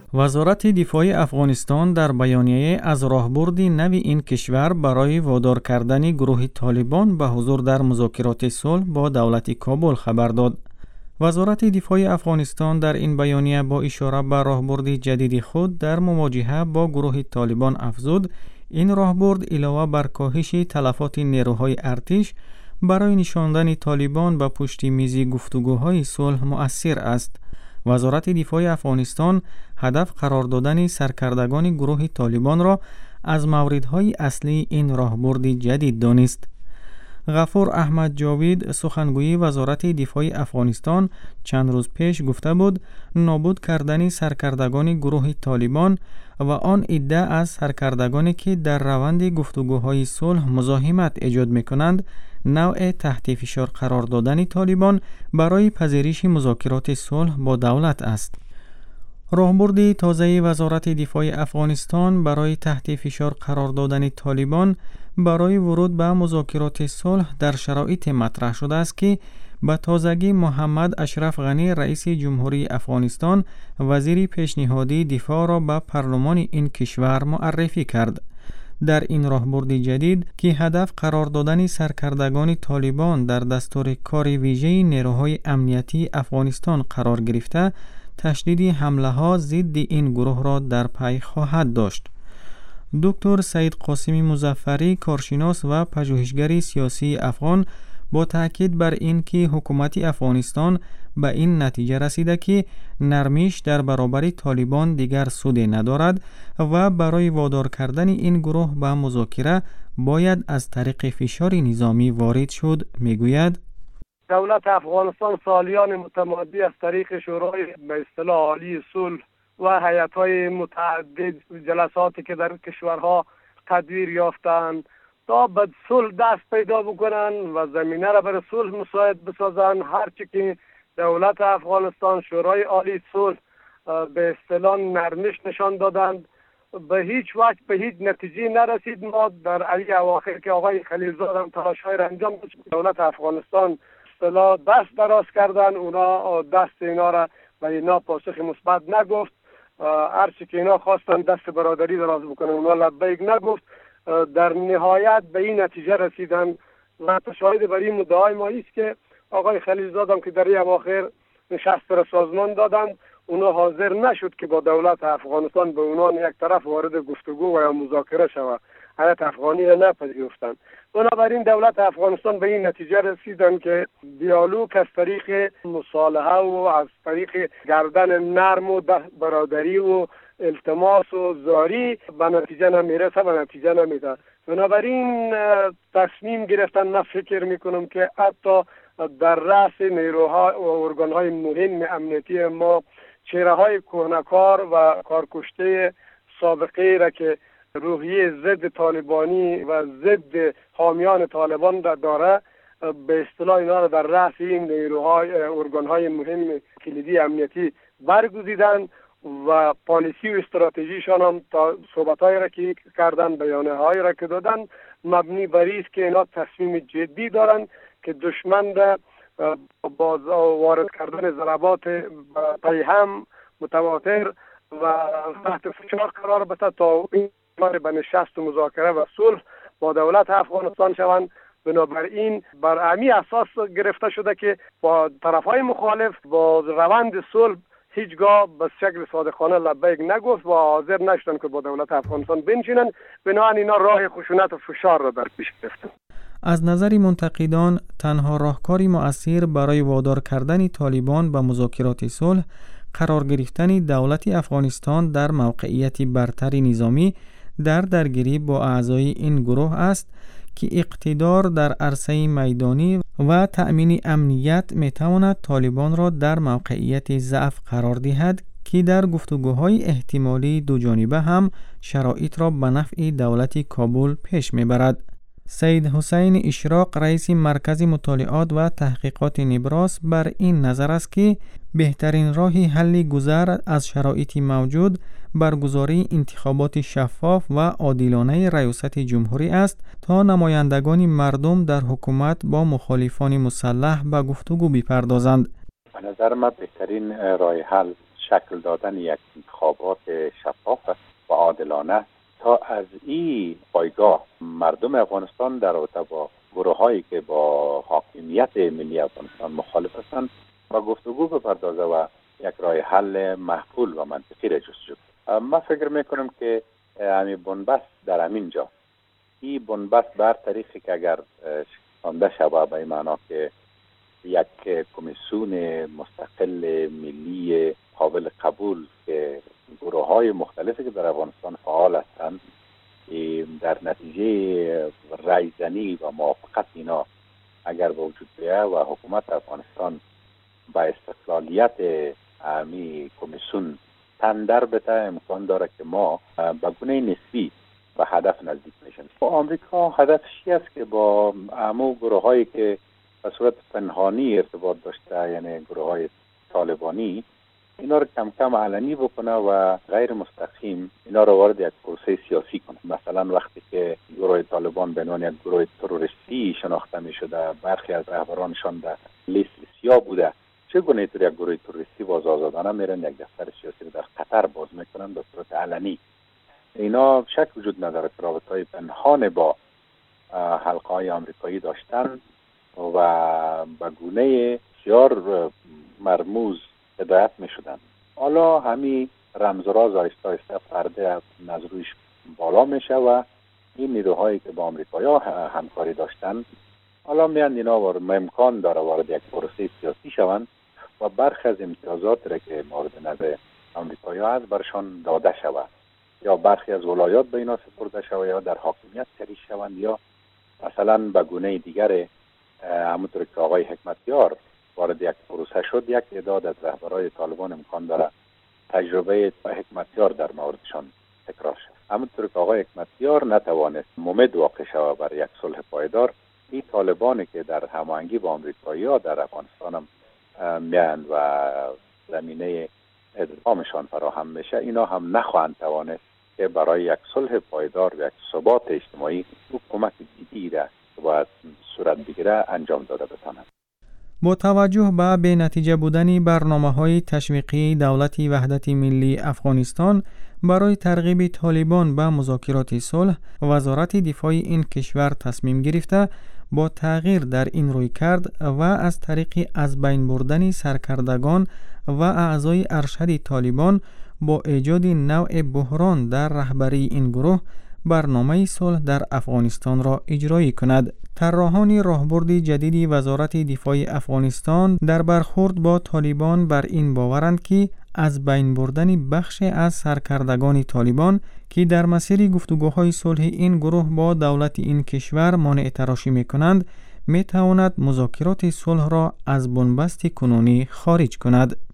وزارت دفاع افغانستان در بیانیه از راهبرد نو این کشور برای وادار کردن گروه طالبان به حضور در مذاکرات صلح با دولت کابل خبر داد. وزارت دفاع افغانستان در این بیانیه با اشاره به راهبرد جدید خود در مواجهه با گروه طالبان افزود این راهبرد علاوه بر کاهش تلفات نیروهای ارتش برای نشاندن طالبان به پشت میز گفتگوهای صلح مؤثر است. وزارت دفاع افغانستان هدف قرار دادن سرکردگان گروه طالبان را از موردهای اصلی این راهبرد جدید دانست. غفور احمد جاوید سخنگوی وزارت دفاع افغانستان چند روز پیش گفته بود نابود کردن سرکردگان گروه طالبان و آن عده از سرکردگانی که در روند گفتگوهای صلح مزاحمت ایجاد می‌کنند نوع تحت فشار قرار دادن طالبان برای پذیرش مذاکرات صلح با دولت است. راهبرد تازه وزارت دفاع افغانستان برای تحت فشار قرار دادن طالبان برای ورود به مذاکرات صلح در شرایط مطرح شده است که به تازگی محمد اشرف غنی رئیس جمهوری افغانستان وزیر پیشنهادی دفاع را به پارلمان این کشور معرفی کرد. در این راهبرد جدید که هدف قرار دادن سرکردگان طالبان در دستور کار ویژه نیروهای امنیتی افغانستان قرار گرفته، تشدید حمله ها ضد این گروه را در پی خواهد داشت. دکتر سید قاسمی مظفری کارشناس و پژوهشگر سیاسی افغان با تاکید بر این که حکومت افغانستان به این نتیجه رسیده که نرمیش در برابر طالبان دیگر سودی ندارد و برای وادار کردن این گروه به مذاکره باید از طریق فشار نظامی وارد شد. میگوید دولت افغانستان سالیان متمادی از طریق شورای به اصطلاح عالی صلح و هیئت‌های متعدد جلساتی که در کشورها تدویر یافتند تا به صلح دست پیدا بکنن و زمینه را برای صلح مساعد بسازن. هرچی که دولت افغانستان شورای عالی صلح به اصطلاح نرمش نشان دادند به هیچ وجه به هیچ نتیجه نرسید. ما در علی اواخر که آقای خلیلزاد هم تلاش‌های را انجام داد دولت افغانستان اصطلاح دست دراز کردن، اونا دست اینا را به اینا پاسخ مثبت نگفت. هرچی که اینا خواستن دست برادری دراز بکنن اونا لبیک نگفت. در نهایت به این نتیجه رسیدن و شاهد بر این مدعای ما است که آقای خلیلزاد هم که در این اواخر نشست را سازمان دادند اونا حاضر نشد که با دولت افغانستان به عنوان یک طرف وارد گفتگو و یا مذاکره شود. هیئت افغانی را نپذیرفتند. بنابراین دولت افغانستان به این نتیجه رسیدند که دیالوگ از طریق مصالحه و از طریق گردن نرم و برادری و التماس و زاری به نتیجه نمیرسه و نتیجه نمیده. بنابراین تصمیم گرفتن. من فکر میکنم که حتی در رأس نیروها و ارگانهای مهم امنیتی ما چهره های کهنه‌کار و کارکشته سابقه را که روحیه ضد طالبانی و ضد حامیان طالبان را داره به اصطلاح اینا را در رأس این نیروهای ارگانهای مهم کلیدی امنیتی برگزیدن و پالیسی و استراتژیشان هم تا صحبت‌هایی را که کردن بیانیه‌هایی را که دادن مبنی بر این است که اینا تصمیم جدی دارن که دشمن را با وارد کردن ضربات پیهم متواتر و تحت فشار قرار بده تا این به نشست و مذاکره و صلح با دولت افغانستان شوند. بنابراین بر امی اساس گرفته شده که با طرفهای مخالف با روند صلح هیچگاه به شکل صادقانه لبیک نگفت و حاضر نشدن که با دولت افغانستان بنشینن. بنابراین اینا راه خشونت و فشار را در پیش گرفتن. از نظر منتقدان تنها راهکاری مؤثر برای وادار کردن طالبان به مذاکرات صلح قرار گرفتن دولت افغانستان در موقعیت برتر نظامی در درگیری با اعضای این گروه است که اقتدار در عرصه میدانی و تأمین امنیت میتواند طالبان را در موقعیت ضعف قرار دهد که در گفتگوهای احتمالی دو جانبه هم شرایط را به نفع دولت کابل پیش میبرد. سید حسین اشراق رئیس مرکز مطالعات و تحقیقات نبراس بر این نظر است که بهترین راه حل گذر از شرایط موجود برگزاری انتخابات شفاف و عادلانه ریاست جمهوری است تا نمایندگان مردم در حکومت با مخالفان مسلح به گفتگو بپردازند. به نظر من بهترین راه حل شکل دادن یک انتخابات شفاف و عادلانه تا از این پایگاه مردم افغانستان در رابطه با گروه‌هایی که با حاکمیت ملی افغانستان مخالف هستند و گفتگو بپردازه و یک راه حل معقول و منطقی را جستجو کنه. من فکر میکنم که همین بنبست در همین جا، این بنبست بر طریقی که اگر خوانده شود به معنا که یک کمیسیون مستقل ملی قابل قبول که گروه‌های مختلفی که در افغانستان فعال هستند در نتیجه رایزنی و موافقت اینا اگر به وجود بیاید و حکومت افغانستان با استقلالیت امی کمیسیون تندر بده، امکان داره که ما به گونه نسبی به هدف نزدیک میشیم. آمریکا هدفش است که با امو گروه‌هایی که به صورت پنهانی ارتباط داشته، یعنی گروه‌های طالبانی، اینا رو کم کم علنی بکنه و غیر مستقیم اینا رو وارد یک پروسه سیاسی کنه. مثلا وقتی که گروه طالبان به عنوان یک گروه تروریستی شناخته می شده، برخی از رهبرانشان در لیست سیاه بوده، چگونه اینطور یک گروه تروریستی باز آزادانه میرن یک دفتر سیاسی رو در قطر باز میکنن به صورت علنی؟ اینا شک وجود نداره که رابطه‌های پنهان با حلقه‌های آمریکایی داشتن و به گونه بسیار مرموز هدایت می شدن. حالا همین رمز و راز آهسته آهسته پرده از رویش بالا میشه و این نیروهایی که با آمریکایی‌ها همکاری داشتن حالا میان اینا امکان داره وارد یک پروسه سیاسی شوند و برخی از امتیازات را که مورد نظر آمریکایی‌ها هست برشان داده شود، یا برخی از ولایات به اینا سپرده شود، یا در حاکمیت شریک شوند، یا مثلا به گونه دیگر همونطور که آقای حکمتیار وارد یک پروسه شد، یک تعداد از رهبرای طالبان امکان داره تجربه حکمتیار در موردشان تکرار شد. همونطور که آقای حکمتیار نتوانست ممد واقع شود بر یک صلح پایدار، این طالبانی که در هماهنگی با آمریکایی‌ها در افغانستان هم میاند و زمینه ادغامشان فراهم میشه، اینا هم نخواهند توانست که برای یک صلح پایدار و یک ثبات اجتماعی حکومت جدی را باید صورت بگیره انجام داده بتانند. با توجه به نتیجه بودن برنامه‌های تشویقی دولت وحدت ملی افغانستان برای ترغیب طالبان به مذاکرات صلح، وزارت دفاع این کشور تصمیم گرفته با تغییر در این رویکرد و از طریق از بین بردن سرکردگان و اعضای ارشد طالبان با ایجاد نوع بحران در رهبری این گروه برنامه صلح در افغانستان را اجرایی کند. طراحان راهبرد جدید وزارت دفاع افغانستان در برخورد با طالبان بر این باورند که از بین بردن بخش از سرکردگان طالبان که در مسیر گفتگوهای صلح این گروه با دولت این کشور مانع تراشی می‌کنند، می‌تواند مذاکرات صلح را از بنبست کنونی خارج کند.